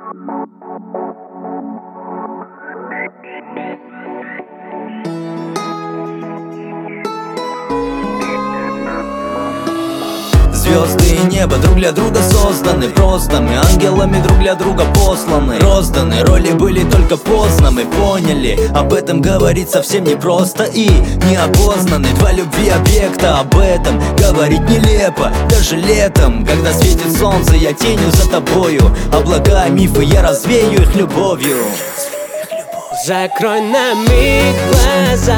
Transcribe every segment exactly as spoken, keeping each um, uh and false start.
Звезды и небо друг для друга созданы. Просто мы ангелами друг для друга посланы. Розданы, роли были только поздно. Мы поняли, об этом говорить совсем непросто и неопознаны. Два любви объекта, об этом говорить нелепо. Даже летом, когда светит солнце, я тенью за тобою. Облака, мифы, я развею их любовью. Закрой на миг глаза,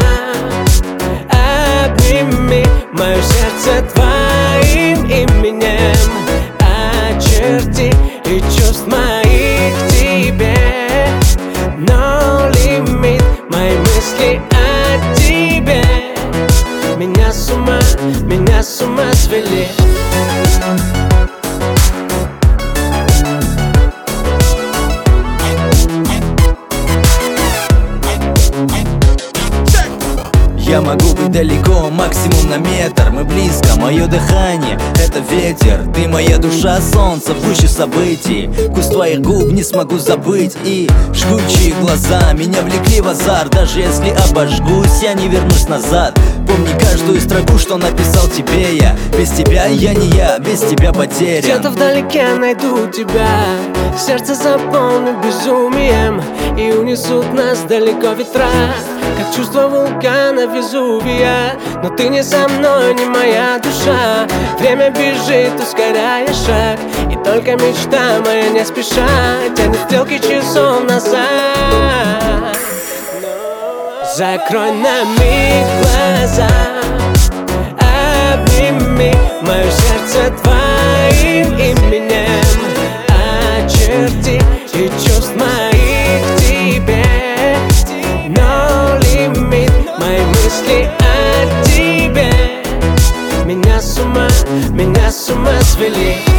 обними мое сердце твоим именем, очерти и чувств моих к тебе. No limit, мои мысли о тебе меня с ума, меня с ума свели. Я могу быть далеко, максимум на метр. Мы близко, мое дыхание — это ветер. Ты моя душа, солнце в гуще событий. Вкус твоих губ не смогу забыть. И жгучие глаза меня влекли в азарт. Даже если обожгусь, я не вернусь назад. Помни каждую строку, что написал тебе я. Без тебя я не я, без тебя потерян. Где-то вдалеке найду тебя, сердце заполнит безумием, и унесут нас далеко ветра, как чувство вулкана Везувия. Но ты не со мной, не моя душа. Время бежит, ускоряя шаг, и только мечта моя не спеша тянет стрелки часов назад. Закрой на миг глаза, обними мое сердце твоим именем, очерти и чувств моих к тебе. No limit, мои мысли о тебе меня с ума, меня с ума свели.